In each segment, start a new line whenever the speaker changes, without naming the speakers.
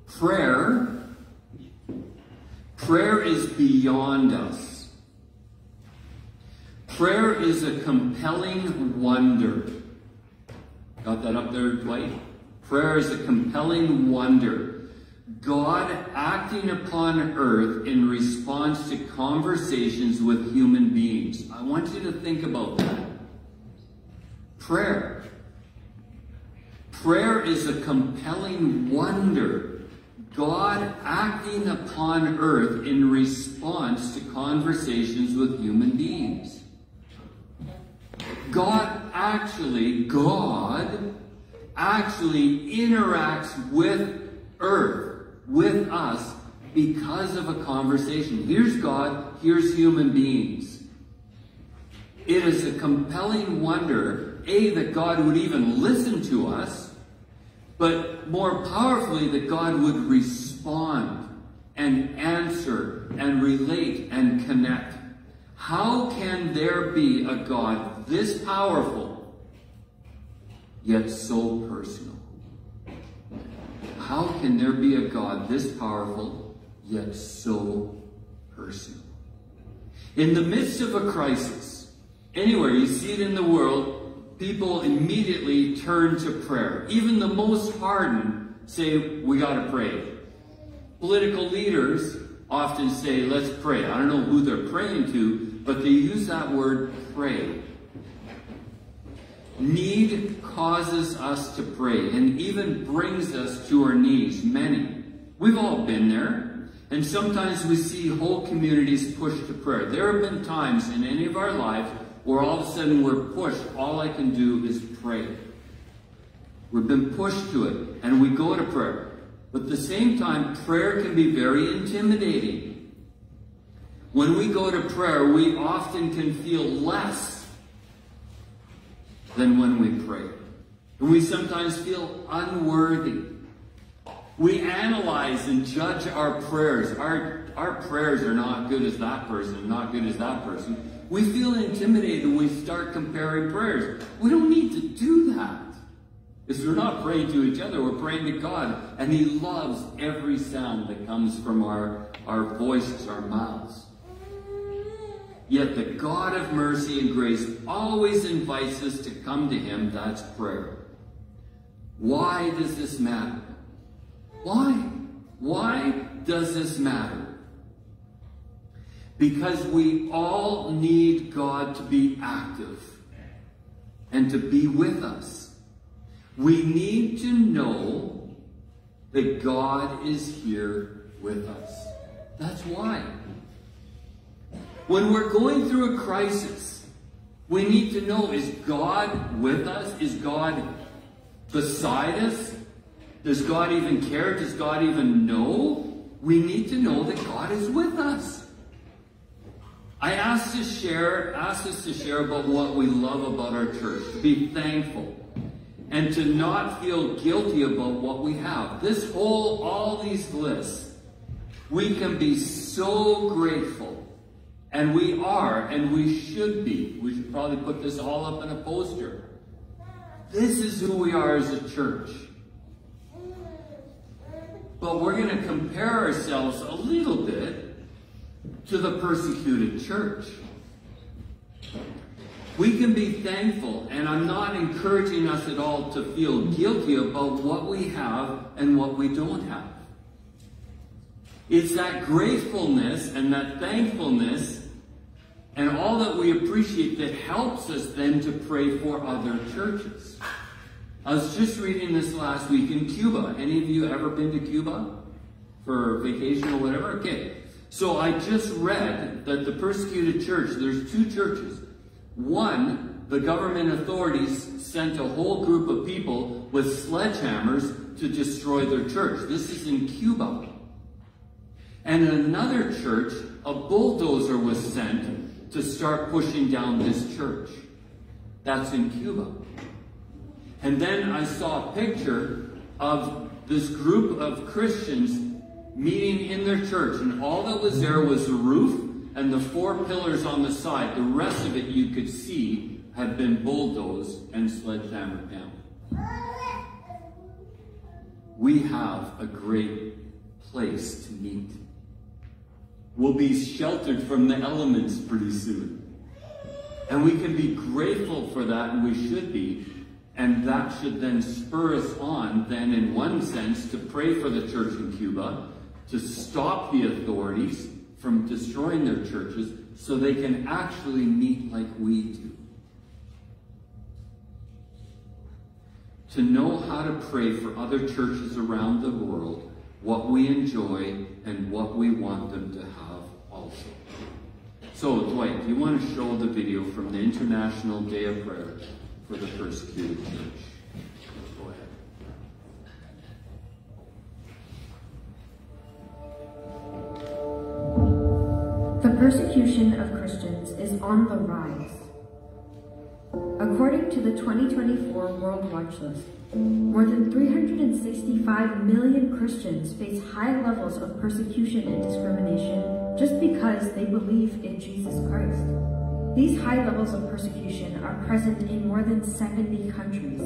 Prayer is beyond us. Prayer is a compelling wonder. Got that up there, Dwight? Prayer is a compelling wonder. God acting upon earth in response to conversations with human beings. I want you to think about that. Prayer. Prayer is a compelling wonder. God acting upon earth in response to conversations with human beings. God actually interacts with earth, with us, because of a conversation. Here's God, here's human beings. It is a compelling wonder, A, that God would even listen to us, but more powerfully, that God would respond and answer and relate and connect. How can there be a God this powerful, yet so personal? How can there be a God this powerful, yet so personal? In the midst of a crisis, anywhere you see it in the world, people immediately turn to prayer. Even the most hardened say, we got to pray. Political leaders often say, let's pray. I don't know who they're praying to, but they use that word, pray. Need causes us to pray and even brings us to our knees, many. We've all been there. And sometimes we see whole communities pushed to prayer. There have been times in any of our lives where all of a sudden we're pushed. All I can do is pray. We've been pushed to it, and we go to prayer. But at the same time, prayer can be very intimidating. When we go to prayer, we often can feel less than when we pray. And we sometimes feel unworthy. We analyze and judge our prayers. Our prayers are not good as that person, not good as that person. We feel intimidated when we start comparing prayers. We don't need to do that. Because we're not praying to each other, we're praying to God. And He loves every sound that comes from our voices, our mouths. Yet the God of mercy and grace always invites us to come to Him. That's prayer. Why does this matter? Why? Why does this matter? Because we all need God to be active and to be with us. We need to know that God is here with us. That's why. When we're going through a crisis, we need to know, is God with us? Is God beside us? Does God even care? Does God even know? We need to know that God is with us. I asked us to share about what we love about our church, to be thankful, and to not feel guilty about what we have. All these lists, we can be so grateful. And we are, and we should be. We should probably put this all up in a poster. This is who we are as a church. But we're going to compare ourselves a little bit to the persecuted church. We can be thankful, and I'm not encouraging us at all to feel guilty about what we have and what we don't have. It's that gratefulness and that thankfulness and all that we appreciate that helps us then to pray for other churches. I was just reading this last week in Cuba. Any of you ever been to Cuba for vacation or whatever? Okay. So I just read that the persecuted church, there's two churches. One, the government authorities sent a whole group of people with sledgehammers to destroy their church. This is in Cuba. And in another church, a bulldozer was sent to start pushing down this church. That's in Cuba. And then I saw a picture of this group of Christians meeting in their church, and all that was there was the roof and the 4 pillars on the side. The rest of it you could see had been bulldozed and sledgehammered down. we have a great place to meet. We'll be sheltered from the elements pretty soon. And we can be grateful for that, and we should be. And that should then spur us on, then in one sense, to pray for the church in Cuba, to stop the authorities from destroying their churches so they can actually meet like we do. To know how to pray for other churches around the world, what we enjoy and what we want them to have also. So, Dwight, do you want to show the video from the International Day of Prayer for the Persecuted Church? Go ahead.
The persecution of Christians is on the rise. According to the 2024 World Watch List, more than 365 million Christians face high levels of persecution and discrimination just because they believe in Jesus Christ. These high levels of persecution are present in more than 70 countries.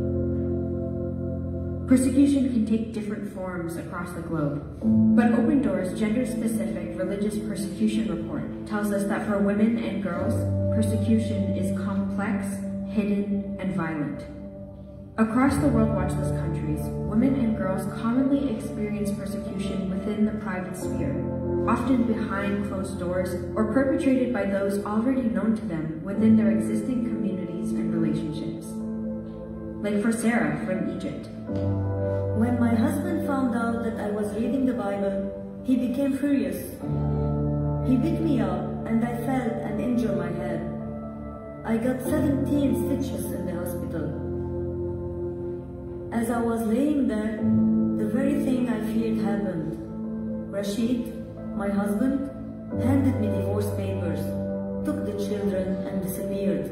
Persecution can take different forms across the globe, but Open Doors' gender-specific religious persecution report tells us that for women and girls, persecution is complex, hidden, and violent. Across the World Watch List countries, women and girls commonly experience persecution within the private sphere, often behind closed doors or perpetrated by those already known to them within their existing communities and relationships. Like for Sarah from Egypt.
When my husband found out that I was reading the Bible, he became furious. He beat me up and I fell and injured my head. I got 17 stitches in the hospital. As I was laying there, the very thing I feared happened. Rashid, my husband, handed me divorce papers, took the children and disappeared.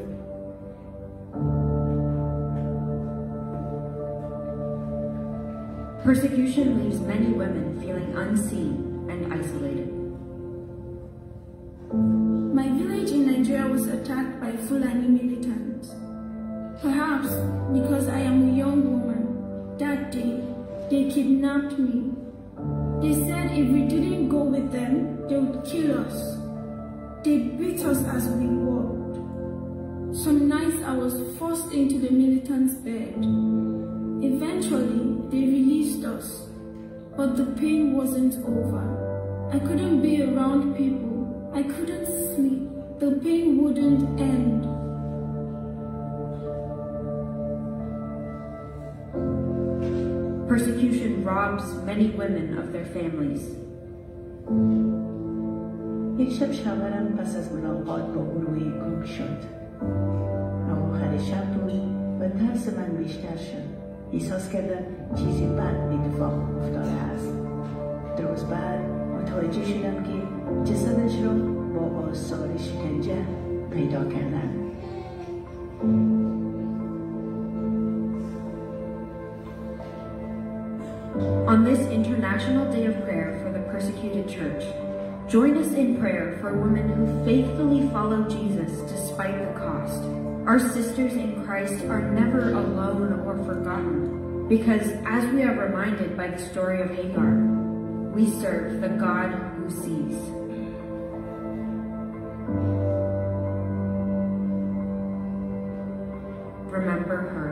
Persecution leaves many women feeling unseen and isolated.
My village in Nigeria was attacked by Fulani militants. Perhaps because I am a young woman, that day they kidnapped me. They said if we didn't go with them, they would kill us. They beat us as we walked. Some nights I was forced into the militants' bed. Eventually, they released us, but the pain wasn't over. I couldn't be around people. I couldn't sleep. The pain wouldn't end.
Persecution robs many women of their families.
یک شب شوهرم پس از ملاقات با او روی کوک شد. آخر شب بود و ترس من بیشتر شد. احساس کردم چیزی بد اتفاق افتاده است. درست بعد متوجه شدم که جسدش را با آثار شکنجه پیدا کردند.
On this International Day of Prayer for the Persecuted Church, join us in prayer for women who faithfully follow Jesus despite the cost. Our sisters in Christ are never alone or forgotten, because as we are reminded by the story of Hagar, we serve the God who sees. Remember her.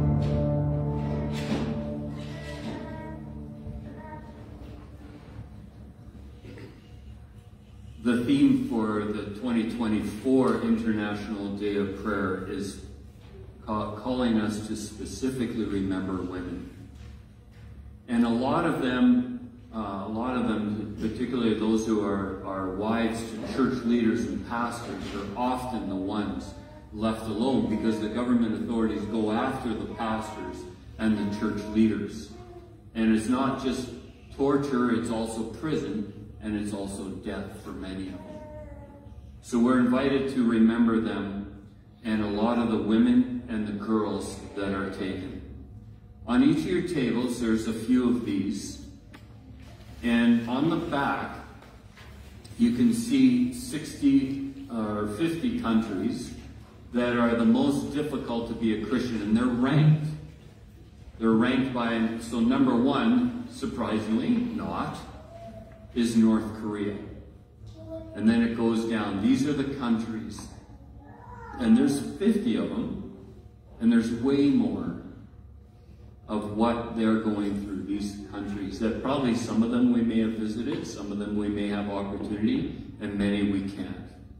The theme for the 2024 International Day of Prayer is calling us to specifically remember women. And a lot of them, particularly those who are wives to church leaders and pastors, are often the ones left alone because the government authorities go after the pastors and the church leaders. And it's not just torture, it's also prison, and it's also death for many of them. So we're invited to remember them and a lot of the women and the girls that are taken. On each of your tables, there's a few of these. And on the back, you can see 60 or 50 countries that are the most difficult to be a Christian, and they're ranked. They're ranked by, so number 1, surprisingly not, is North Korea. And then it goes down. These are the countries. And there's 50 of them, and there's way more of what they're going through, these countries, that probably some of them we may have visited, some of them we may have opportunity, and many we can't.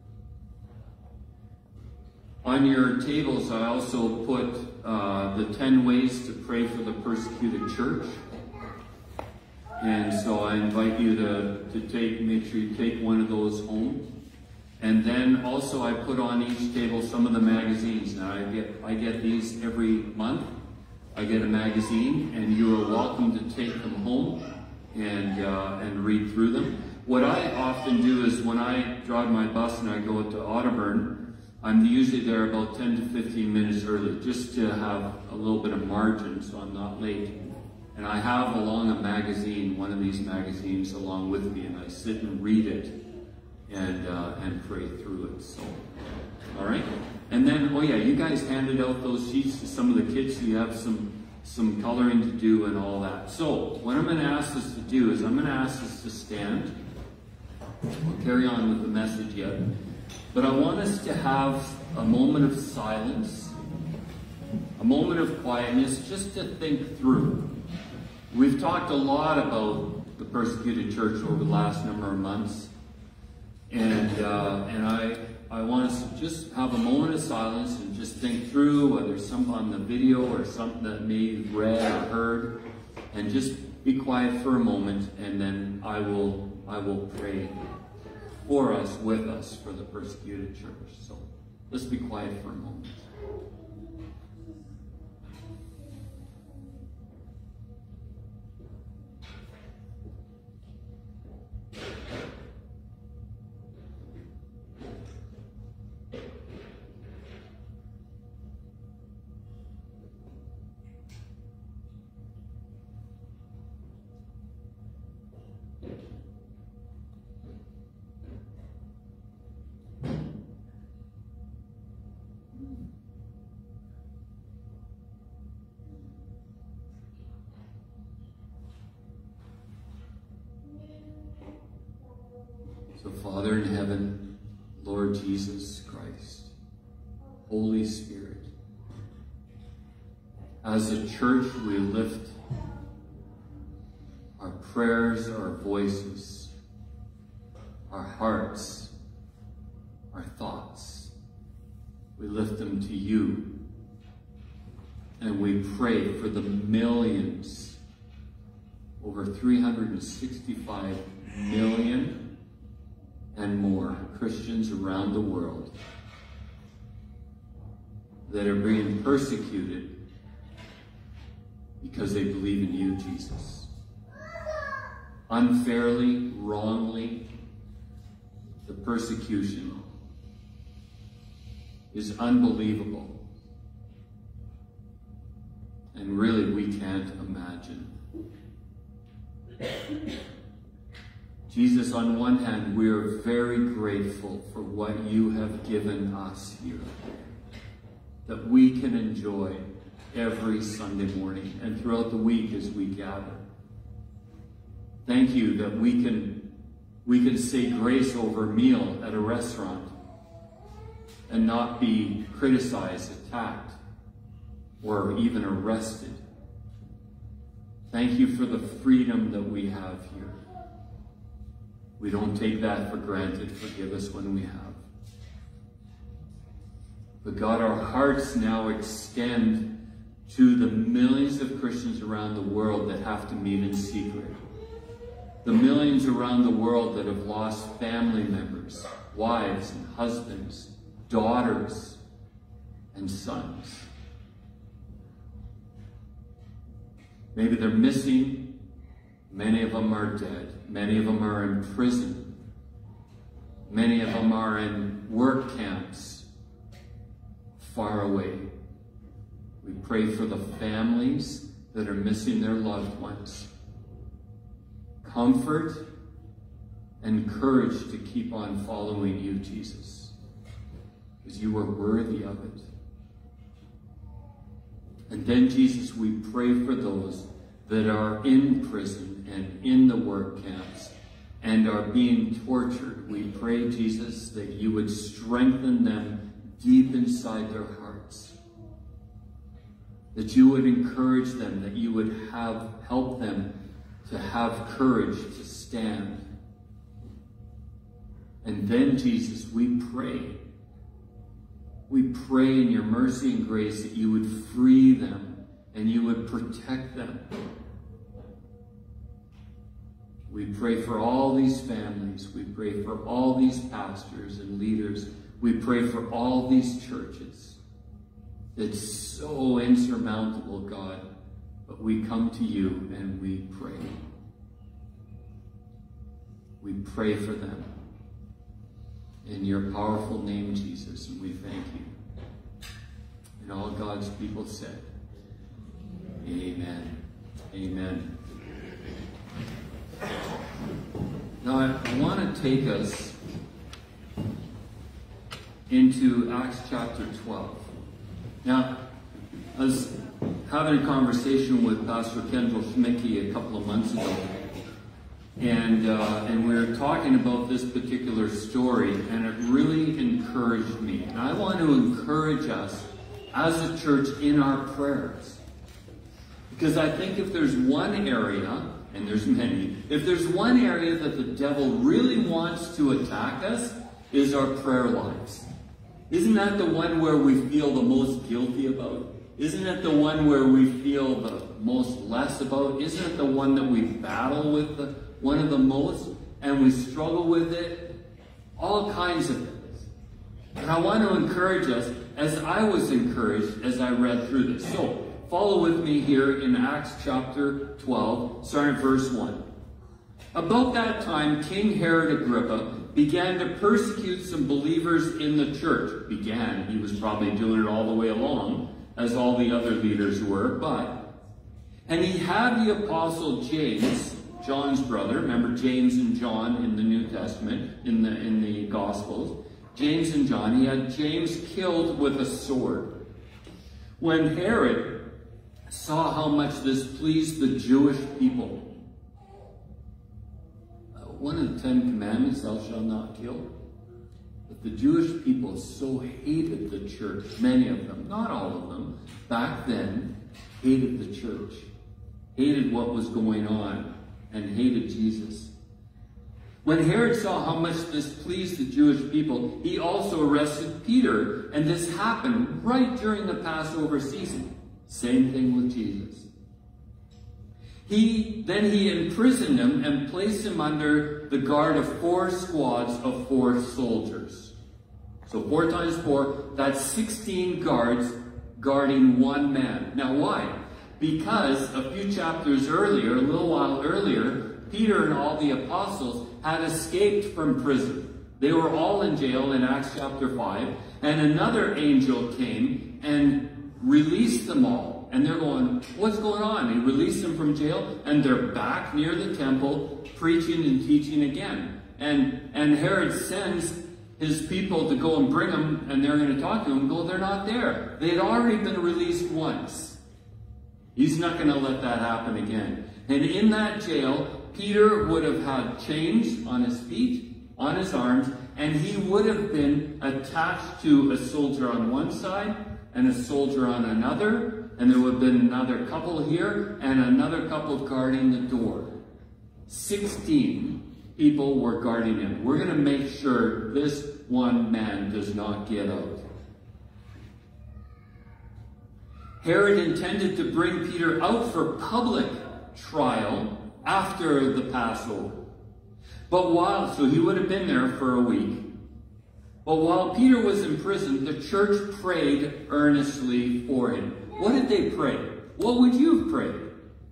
On your tables, I also put the 10 ways to pray for the persecuted church. And so I invite you to make sure you take one of those home. And then also I put on each table some of the magazines. Now I get these every month. I get a magazine, and you are welcome to take them home and read through them. What I often do is when I drive my bus and I go to Otterburn, I'm usually there about 10 to 15 minutes early, just to have a little bit of margin so I'm not late. And I have along a magazine, one of these magazines along with me, and I sit and read it and pray through it. So, all right. And then, oh yeah, you guys handed out those sheets to some of the kids, so you have some coloring to do and all that. So, what I'm going to ask us to do is I'm going to ask us to stand. We'll carry on with the message yet. But I want us to have a moment of silence, a moment of quietness, just to think through. We've talked a lot about the persecuted church over the last number of months. And I want us to just have a moment of silence and just think through whether it's something on the video or something that maybe you've read or heard, and just be quiet for a moment, and then I will pray for us, with us, for the persecuted church. So let's be quiet for a moment. So, Father in heaven, Lord Jesus Christ, Holy Spirit, as a church we lift our prayers, our voices, our hearts, our thoughts. We lift them to you, and we pray for the millions, over 365 million and more Christians around the world that are being persecuted because they believe in you, Jesus. Unfairly, wrongly, the persecution is unbelievable. And really, we can't imagine. Jesus, on one hand, we are very grateful for what you have given us here, that we can enjoy every Sunday morning and throughout the week as we gather. Thank you that we can say grace over a meal at a restaurant and not be criticized, attacked, or even arrested. Thank you for the freedom that we have here. We don't take that for granted. Forgive us when we have. But God, our hearts now extend to the millions of Christians around the world that have to meet in secret. The millions around the world that have lost family members, wives and husbands, daughters and sons. Maybe they're missing. Many of them are dead. Many of them are in prison. Many of them are in work camps far away. We pray for the families that are missing their loved ones. Comfort and courage to keep on following you, Jesus, because you are worthy of it. And then, Jesus, we pray for those that are in prison and in the work camps and are being tortured. We pray, Jesus, that you would strengthen them deep inside their hearts. That you would encourage them, that you would help them to have courage to stand. And then, Jesus, we pray in your mercy and grace that you would free them and you would protect them. We pray for all these families. We pray for all these pastors and leaders. We pray for all these churches. It's so insurmountable, God, but we come to you and we pray. We pray for them. In your powerful name, Jesus, and we thank you. And all God's people said, amen. Amen. Now, I want to take us into Acts chapter 12. Now, I was having a conversation with Pastor Kendall Schmicke a couple of months ago, and we were talking about this particular story, and it really encouraged me. And I want to encourage us as a church in our prayers. Because I think if there's one area, and there's many, if there's one area that the devil really wants to attack us, is our prayer lives. Isn't that the one where we feel the most guilty about? Isn't it the one where we feel the most less about? Isn't it the one that we battle with one of the most, and we struggle with it? All kinds of things. And I want to encourage us, as I was encouraged as I read through this. So, follow with me here in Acts chapter 12, starting at verse 1. About that time, King Herod Agrippa began to persecute some believers in the church. He was probably doing it all the way along, as all the other leaders were, and he had the apostle James, John's brother. Remember James and John in the New Testament, in the Gospels. James and John. He had James killed with a sword. When Herod saw how much this pleased the Jewish people, one of the 10 Commandments, thou shalt not kill. But the Jewish people so hated the church, many of them, not all of them, back then, hated the church, hated what was going on, and hated Jesus. When Herod saw how much this pleased the Jewish people, he also arrested Peter, and this happened right during the Passover season. Same thing with Jesus. Then he imprisoned him and placed him under the guard of 4 squads of 4 soldiers. So 4 times 4, that's 16 guards guarding 1 man. Now why? Because a few chapters earlier, a little while earlier, Peter and all the apostles had escaped from prison. They were all in jail in Acts chapter 5, and another angel came and released them all. And they're going, what's going on? He released them from jail, and they're back near the temple, preaching and teaching again. And Herod sends his people to go and bring them, and they're going to talk to them. Go, they're not there. They had already been released once. He's not going to let that happen again. And in that jail, Peter would have had chains on his feet, on his arms, and he would have been attached to a soldier on one side and a soldier on another. And there would have been another couple here and another couple guarding the door. 16 people were guarding him. We're going to make sure this one man does not get out. Herod intended to bring Peter out for public trial after the Passover. So he would have been there for a week. But while Peter was in prison, the church prayed earnestly for him. What did they pray? What would you have prayed?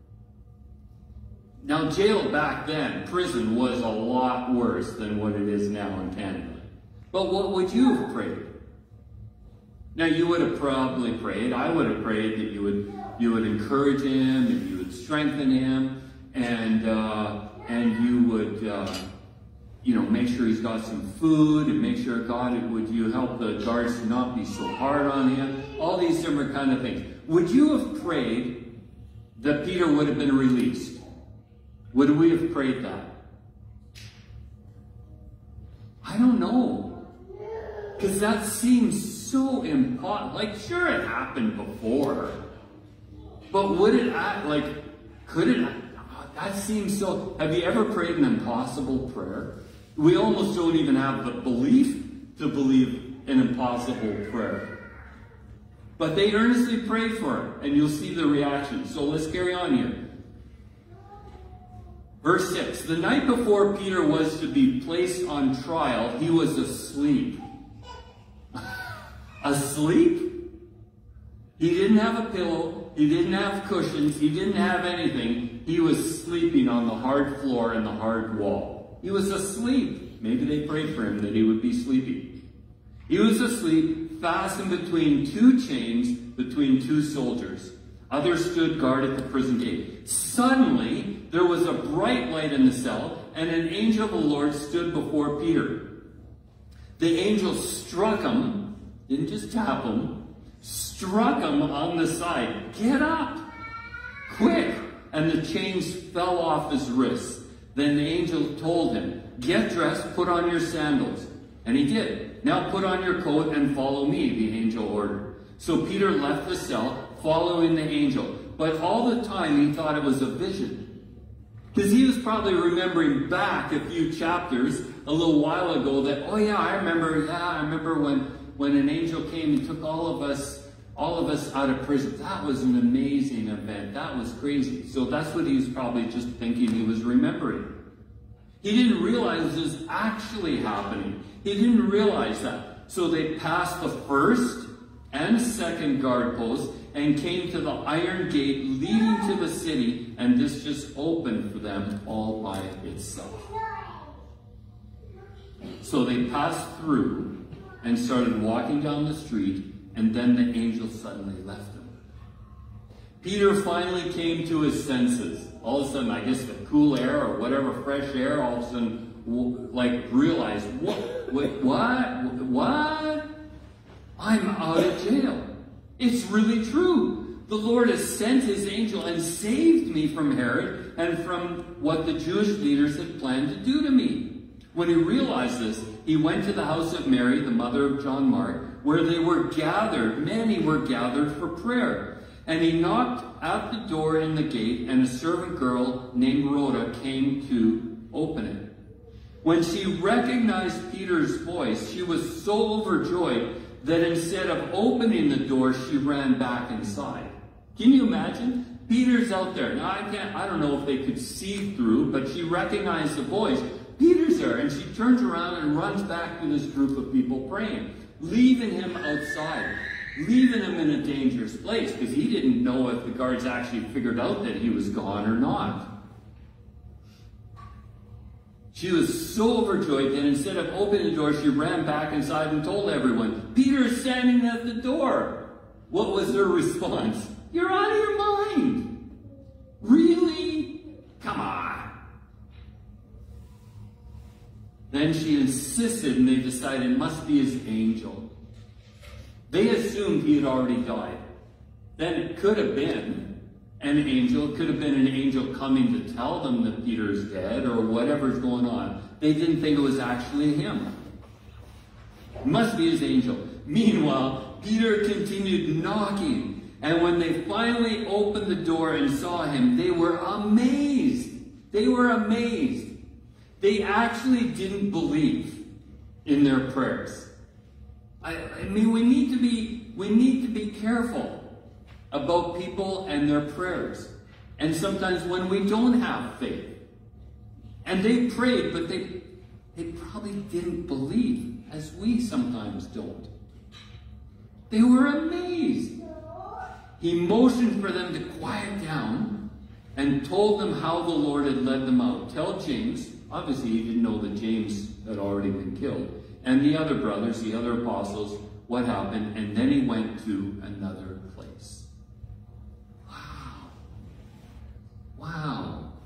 Now, jail back then, prison, was a lot worse than what it is now in Canada. But what would you have prayed? Now, you would have probably prayed, I would have prayed that you would encourage him, and you would strengthen him, and you would make sure he's got some food, and make sure, God, would you help the guards to not be so hard on him? All these different kind of things. would you have prayed that Peter would have been released? Would we have prayed that? I don't know. Because that seems so impossible. Like, sure, it happened before. But would it act like, could it? That seems so. Have you ever prayed an impossible prayer? We almost don't even have the belief to believe an impossible prayer. But they earnestly prayed for it, and you'll see the reaction. So let's carry on here. Verse 6, the night before Peter was to be placed on trial, he was asleep. Asleep? He didn't have a pillow. He didn't have cushions. He didn't have anything. He was sleeping on the hard floor and the hard wall. He was asleep. Maybe they prayed for him that he would be sleeping. He was asleep, fastened between two chains, between two soldiers. Others stood guard at the prison gate. Suddenly, there was a bright light in the cell, and an angel of the Lord stood before Peter. The angel struck him, didn't just tap him, struck him on the side. Get up! Quick! And the chains fell off his wrists. Then the angel told him, get dressed, put on your sandals. And he did. Now put on your coat and follow me, the angel ordered. So Peter left the cell, following the angel. But all the time he thought it was a vision. Because he was probably remembering back a few chapters a little while ago that, oh yeah, I remember when an angel came and took all of us out of prison. That was an amazing event. That was crazy. So that's what he was probably just thinking he was remembering. He didn't realize this was actually happening. He didn't realize that. So they passed the first and second guard posts and came to the iron gate leading to the city, and this just opened for them all by itself. So they passed through and started walking down the street, and then the angel suddenly left them. Peter finally came to his senses. All of a sudden, I guess the cool air or whatever, fresh air, all of a sudden, like, realized, what? I'm out of jail. It's really true. The Lord has sent his angel and saved me from Herod and from what the Jewish leaders had planned to do to me. When he realized this, he went to the house of Mary, the mother of John Mark, where they were gathered. Many were gathered for prayer. And he knocked at the door in the gate, and a servant girl named Rhoda came to open it. When she recognized Peter's voice, she was so overjoyed that instead of opening the door, she ran back inside. Can you imagine? Peter's out there. Now, I don't know if they could see through, but she recognized the voice. Peter's there, and she turns around and runs back to this group of people praying, leaving him outside, leaving him in a dangerous place, because he didn't know if the guards actually figured out that he was gone or not. She was so overjoyed that instead of opening the door, she ran back inside and told everyone, Peter is standing at the door. What was their response? You're out of your mind. Really? Come on. Then she insisted, and they decided it must be his angel. They assumed he had already died. Then it could have been an angel. It could have been an angel coming to tell them that Peter's dead or whatever's going on. They didn't think it was actually him. It must be his angel. Meanwhile, Peter continued knocking. And when they finally opened the door and saw him, they were amazed. They were amazed. They actually didn't believe in their prayers. I mean, we need to be careful about people and their prayers. And sometimes when we don't have faith, and they prayed, but they probably didn't believe, as we sometimes don't. They were amazed. He motioned for them to quiet down and told them how the Lord had led them out. Tell James, obviously he didn't know that James had already been killed, and the other brothers, the other apostles, what happened, and then he went to another place. Wow.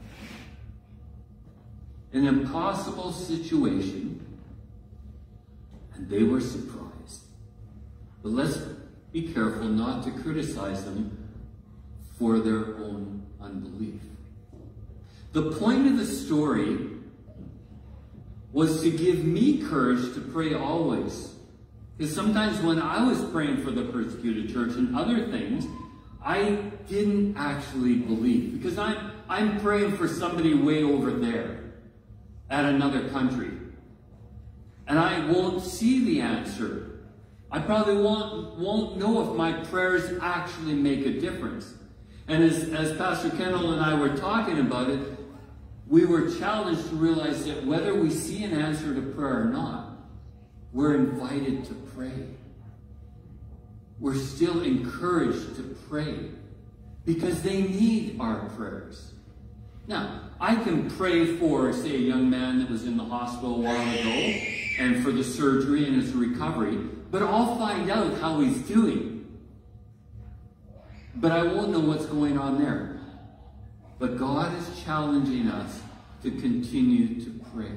An impossible situation, and they were surprised. But be careful not to criticize them for their own unbelief. The point of the story was to give me courage to pray always. Because sometimes when I was praying for the persecuted church and other things, I didn't actually believe. Because I'm praying for somebody way over there at another country. And I won't see the answer. I probably won't know if my prayers actually make a difference. And as Pastor Kendall and I were talking about it, we were challenged to realize that whether we see an answer to prayer or not, we're invited to pray. We're still encouraged to pray because they need our prayers. Now, I can pray for, say, a young man that was in the hospital a while ago and for the surgery and his recovery, but I'll find out how he's doing. But I won't know what's going on there. But God is challenging us to continue to pray.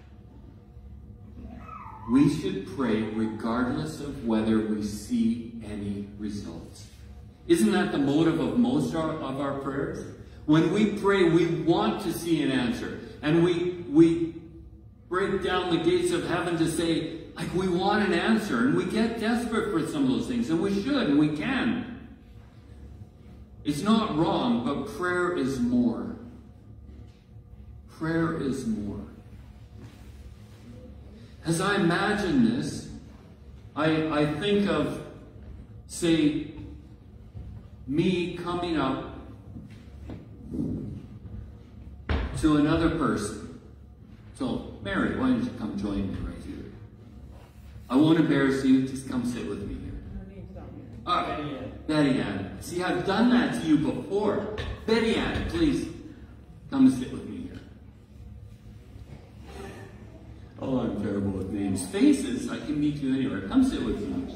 We should pray regardless of whether we see any results. Isn't that the motive of most of our prayers? When we pray, we want to see an answer. And we break down the gates of heaven to say, like, we want an answer. And we get desperate for some of those things. And we should, and we can. It's not wrong, but prayer is more. Prayer is more. As I imagine this, I think of, say, me coming up to another person. So, Mary, why don't you come join me right here? I won't embarrass you, just come sit with me here. All right, Betty Ann. See, I've done that to you before. Betty Ann, please come sit with me here. Oh, I'm terrible with names. Faces, I can meet you anywhere. Come sit with me.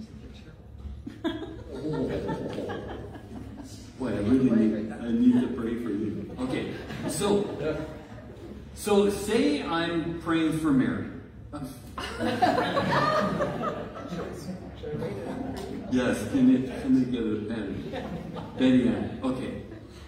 Oh. Boy, I need to pray for you. Okay, so say I'm praying for Mary. Yes, can they get a pen? Betty Ann. Okay.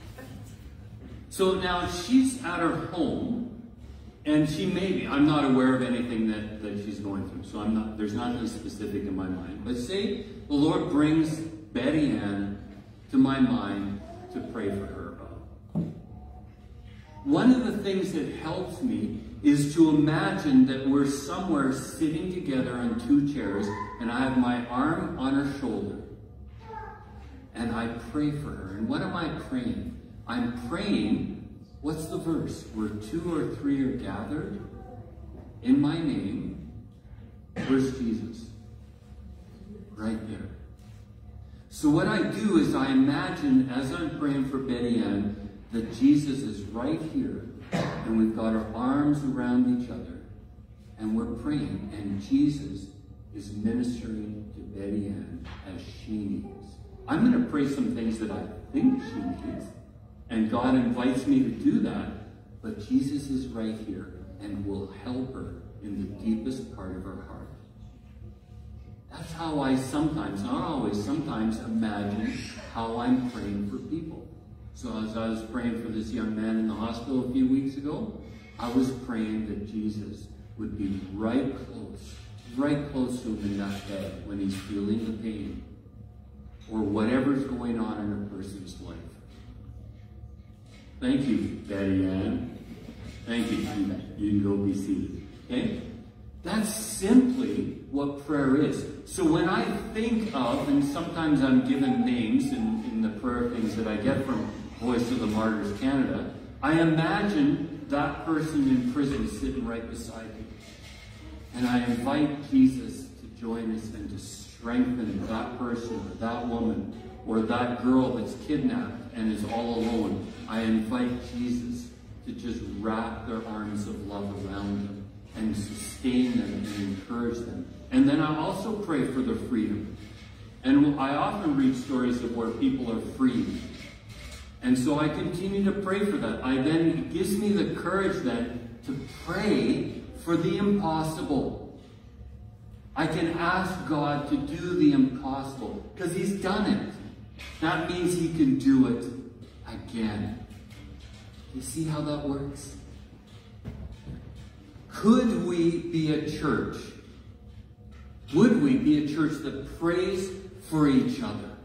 So now she's at her home, and she may be, I'm not aware of anything that she's going through, so there's nothing specific in my mind. But say the Lord brings Betty Ann to my mind to pray for her about. One of the things that helps me is to imagine that we're somewhere sitting together on two chairs, and I have my arm on her shoulder, and I pray for her. And what am I praying? I'm praying, what's the verse? Where 2 or 3 are gathered in my name. Where's Jesus? Right there. So what I do is I imagine, as I'm praying for Betty Ann, that Jesus is right here, and we've got our arms around each other, and we're praying, and Jesus is ministering to Betty Ann as she needs. I'm going to pray some things that I think she needs, and God invites me to do that, but Jesus is right here and will help her in the deepest part of her heart. That's how I sometimes, not always, sometimes imagine how I'm praying for people. So as I was praying for this young man in the hospital a few weeks ago, I was praying that Jesus would be right close to him in that bed when he's feeling the pain or whatever's going on in a person's life. Thank you, Betty Ann. Thank you. You can go be seated. Okay? That's simply what prayer is. So when I think of, and sometimes I'm given names in the prayer things that I get from Voice of the Martyrs Canada, I imagine that person in prison sitting right beside me. And I invite Jesus to join us and to strengthen that person or that woman or that girl that's kidnapped and is all alone. I invite Jesus to just wrap their arms of love around them and sustain them and encourage them. And then I also pray for their freedom. And I often read stories of where people are freed. And so I continue to pray for that. It gives me the courage then to pray for the impossible. I can ask God to do the impossible because He's done it. That means He can do it again. You see how that works? Could we be a church? Would we be a church that prays for each other?